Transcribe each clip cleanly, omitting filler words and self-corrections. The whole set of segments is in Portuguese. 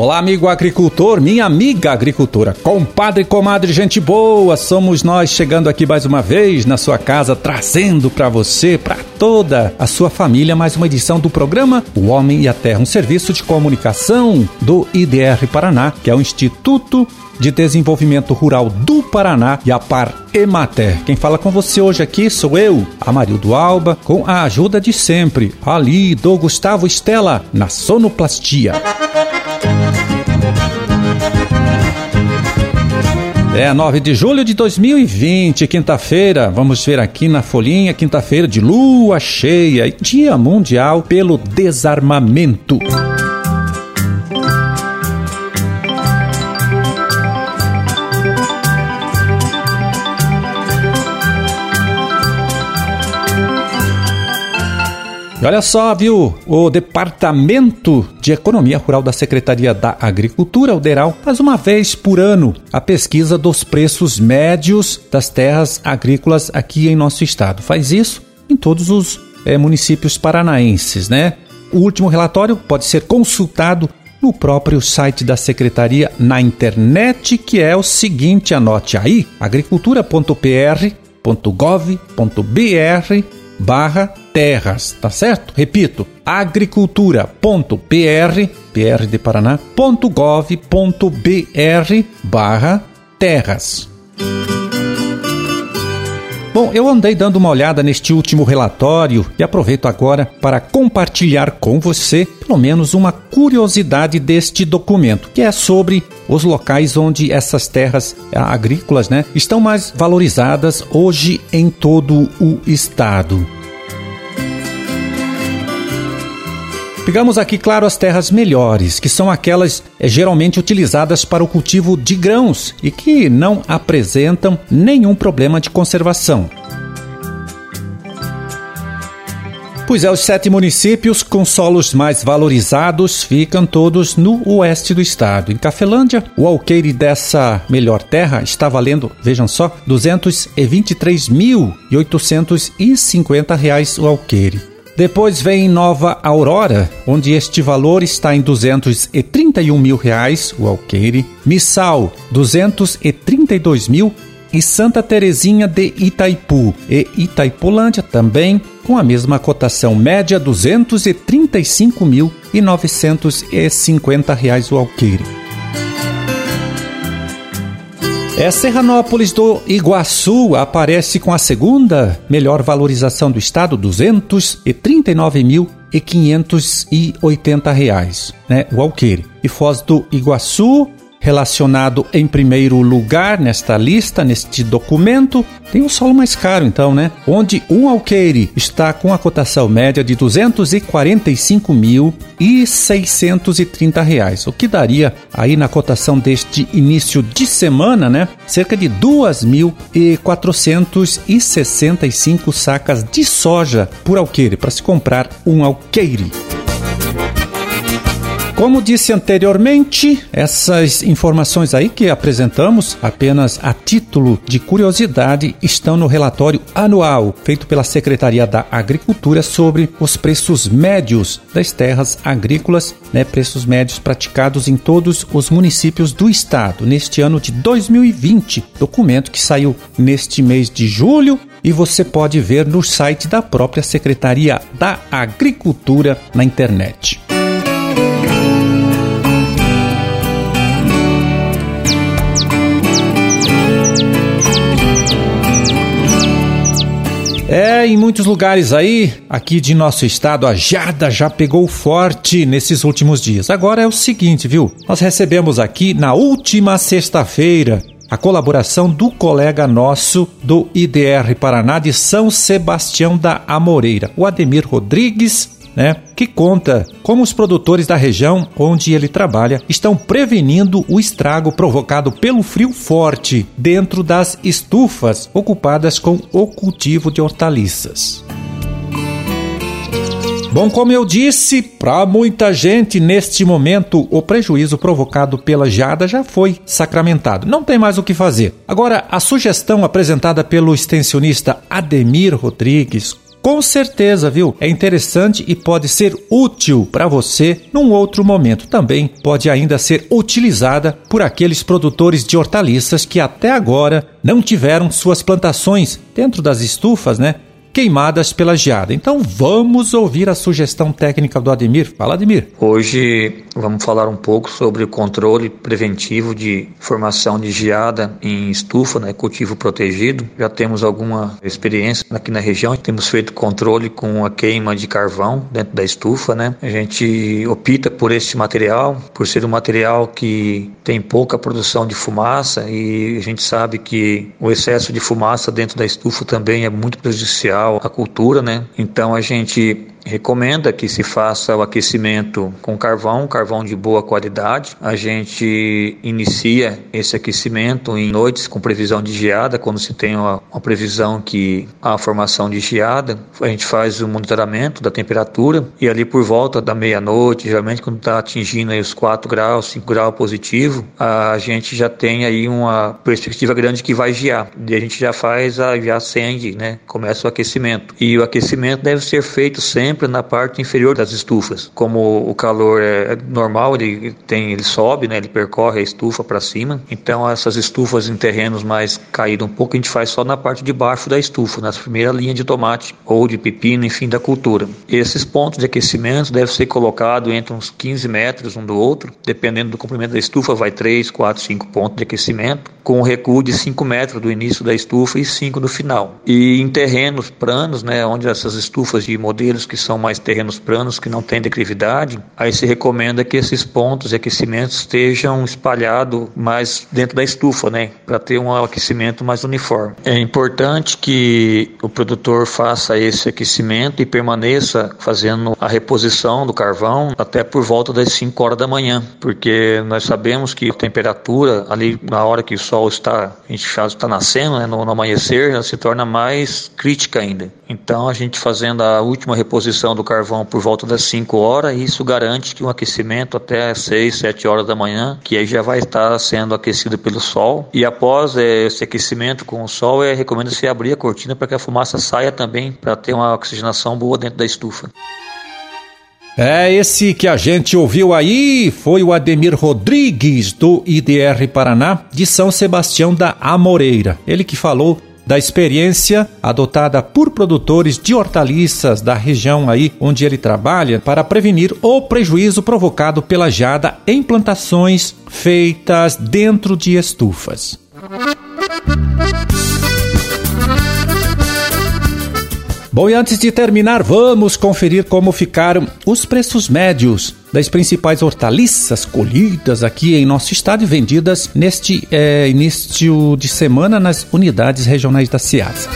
Olá, amigo agricultor, minha amiga agricultora, compadre, comadre, gente boa, somos nós chegando aqui mais uma vez na sua casa, trazendo para você, para toda a sua família, mais uma edição do programa O Homem e a Terra, um serviço de comunicação do IDR Paraná, que é o Instituto de Desenvolvimento Rural do Paraná e a Par Emater. Quem fala com você hoje aqui sou eu, Amarildo Alba, com a ajuda de sempre, ali do Gustavo Stella, na sonoplastia. 9 de julho de 2020, quinta-feira, vamos ver aqui na folhinha, quinta-feira de lua cheia, Dia Mundial pelo Desarmamento. E olha só, viu? O Departamento de Economia Rural da Secretaria da Agricultura, o DERAL, faz uma vez por ano a pesquisa dos preços médios das terras agrícolas aqui em nosso estado. Faz isso em todos os municípios paranaenses, né? O último relatório pode ser consultado no próprio site da Secretaria na internet, que é o seguinte, anote aí, agricultura.pr.gov.br/terras, tá certo? Repito, agricultura.pr, PR de Paraná, .gov.br/terras. Bom, eu andei dando uma olhada neste último relatório e aproveito agora para compartilhar com você, pelo menos uma curiosidade deste documento, que é sobre os locais onde essas terras agrícolas, né, estão mais valorizadas hoje em todo o estado. Pegamos aqui, claro, as terras melhores, que são aquelas geralmente utilizadas para o cultivo de grãos e que não apresentam nenhum problema de conservação. Pois é, os 7 municípios com solos mais valorizados ficam todos no oeste do estado. Em Cafelândia, o alqueire dessa melhor terra está valendo, vejam só, R$ 223.850 o alqueire. Depois vem Nova Aurora, onde este valor está em R$ 231 mil o alqueire. Missal, R$ 232 mil. E Santa Terezinha de Itaipu e Itaipulândia também, com a mesma cotação média, R$ 235.950 o alqueire. Serranópolis do Iguaçu aparece com a segunda melhor valorização do estado, R$ 239.580, né, o alqueire. E Foz do Iguaçu, relacionado em primeiro lugar nesta lista, neste documento, tem um solo mais caro então, né? Onde um alqueire está com a cotação média de R$ 245.630, o que daria aí na cotação deste início de semana, né? Cerca de 2.465 sacas de soja por alqueire, para se comprar um alqueire. Como disse anteriormente, essas informações aí que apresentamos apenas a título de curiosidade estão no relatório anual feito pela Secretaria da Agricultura sobre os preços médios das terras agrícolas, né, preços médios praticados em todos os municípios do estado neste ano de 2020, documento que saiu neste mês de julho e você pode ver no site da própria Secretaria da Agricultura na internet. Em muitos lugares aí, aqui de nosso estado, a geada já pegou forte nesses últimos dias. Agora é o seguinte, viu? Nós recebemos aqui na última sexta-feira a colaboração do colega nosso do IDR Paraná de São Sebastião da Amoreira, o Ademir Rodrigues, né, que conta como os produtores da região onde ele trabalha estão prevenindo o estrago provocado pelo frio forte dentro das estufas ocupadas com o cultivo de hortaliças. Bom, como eu disse, para muita gente neste momento o prejuízo provocado pela geada já foi sacramentado. Não tem mais o que fazer. Agora, a sugestão apresentada pelo extensionista Ademir Rodrigues com certeza, viu? É interessante e pode ser útil para você num outro momento. Também pode ainda ser utilizada por aqueles produtores de hortaliças que até agora não tiveram suas plantações dentro das estufas, né, queimadas pela geada. Então vamos ouvir a sugestão técnica do Ademir. Fala, Ademir. Hoje vamos falar um pouco sobre o controle preventivo de formação de geada em estufa, né, cultivo protegido. Já temos alguma experiência aqui na região, temos feito controle com a queima de carvão dentro da estufa, né? A gente opta por esse material, por ser um material que tem pouca produção de fumaça, e a gente sabe que o excesso de fumaça dentro da estufa também é muito prejudicial à cultura, né? Então a gente recomenda que se faça o aquecimento com carvão de boa qualidade. A gente inicia esse aquecimento em noites com previsão de geada, quando se tem uma previsão que há a formação de geada. A gente faz o monitoramento da temperatura e ali por volta da meia-noite, geralmente quando está atingindo aí os 4 graus, 5 graus positivo, a gente já tem aí uma perspectiva grande que vai gear. E a gente já acende, né? Começa o aquecimento. E o aquecimento deve ser feito sempre na parte inferior das estufas. Como o calor é normal, ele sobe, né? Ele percorre a estufa para cima. Então essas estufas em terrenos mais caídos um pouco, a gente faz só na parte de baixo da estufa, na primeira linha de tomate ou de pepino, enfim, da cultura. Esses pontos de aquecimento devem ser colocados entre uns 15 metros um do outro, dependendo do comprimento da estufa, vai 3, 4, 5 pontos de aquecimento, com um recuo de 5 metros do início da estufa e 5 no final. E em terrenos planos, né, onde essas estufas de modelos que são mais terrenos planos, que não tem declividade, aí se recomenda que esses pontos de aquecimento estejam espalhados mais dentro da estufa, né, para ter um aquecimento mais uniforme. É importante que o produtor faça esse aquecimento e permaneça fazendo a reposição do carvão até por volta das 5 horas da manhã, porque nós sabemos que a temperatura ali na hora que o sol está nascendo, né, no amanhecer, ela se torna mais crítica ainda. Então a gente fazendo a última reposição do carvão por volta das 5 horas, isso garante que um aquecimento até 6, 7 horas da manhã, que aí já vai estar sendo aquecido pelo sol. E após esse aquecimento com o sol, recomenda-se abrir a cortina para que a fumaça saia também, para ter uma oxigenação boa dentro da estufa. Esse que a gente ouviu aí foi o Ademir Rodrigues, do IDR Paraná, de São Sebastião da Amoreira. Ele que falou da experiência adotada por produtores de hortaliças da região aí onde ele trabalha para prevenir o prejuízo provocado pela geada em plantações feitas dentro de estufas. Bom, e antes de terminar, vamos conferir como ficaram os preços médios das principais hortaliças colhidas aqui em nosso estado e vendidas neste início de semana nas unidades regionais da Ceasa.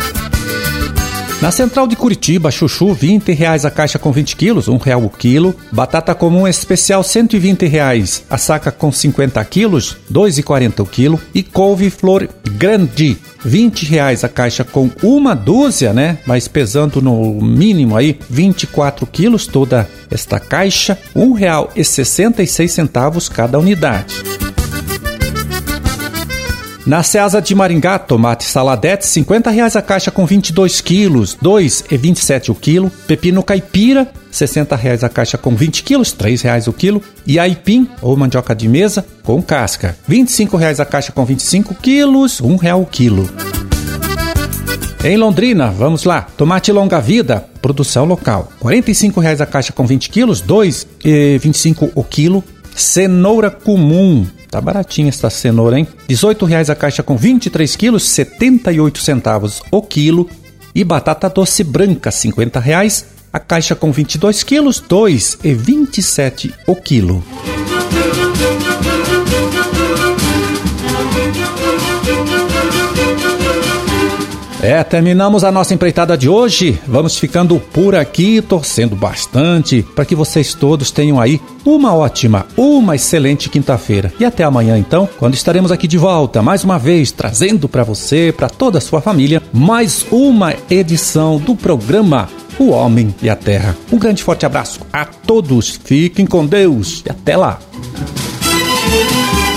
Na Central de Curitiba, chuchu, R$20 a caixa com 20 quilos, R$1 o quilo. Batata comum especial, R$120 a saca com 50 quilos, R$2,40 o quilo. E couve-flor grande, R$20 a caixa com uma dúzia, né? Mas pesando no mínimo aí, 24 quilos toda esta caixa, R$1,66 cada unidade. Na Ceasa de Maringá, tomate saladete, R$50 a caixa com 22 quilos, R$2,27 o quilo. Pepino caipira, R$60 a caixa com 20 quilos, R$3 o quilo. E aipim, ou mandioca de mesa, com casca, R$25 a caixa com 25 quilos, R$1 o quilo. Em Londrina, vamos lá, tomate longa-vida, produção local, R$45 a caixa com 20 quilos, R$2,25 o quilo. Cenoura comum, tá baratinha essa cenoura, hein? R$18 a caixa com 23 quilos, 78 centavos o quilo. E batata doce branca, R$50 a caixa com 22 quilos, R$2,27 o quilo. Terminamos a nossa empreitada de hoje. Vamos ficando por aqui, torcendo bastante para que vocês todos tenham aí uma excelente quinta-feira. E até amanhã, então, quando estaremos aqui de volta, mais uma vez, trazendo para você, para toda a sua família, mais uma edição do programa O Homem e a Terra. Um grande forte abraço a todos, fiquem com Deus e até lá.